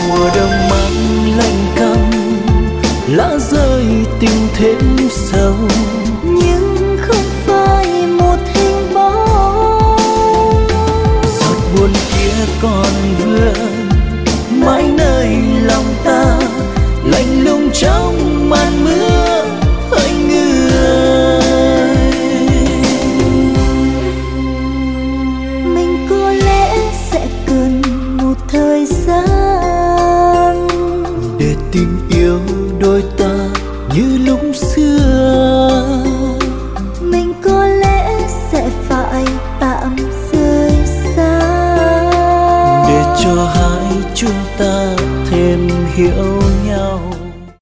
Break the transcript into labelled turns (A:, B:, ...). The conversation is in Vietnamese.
A: mùa đông mang lạnh căm, lá rơi tình thêm sâu,
B: nhưng không phải một hình bóng.
A: giọt buồn kia còn vương mãi nơi lòng ta, lạnh lùng trong màn mưa.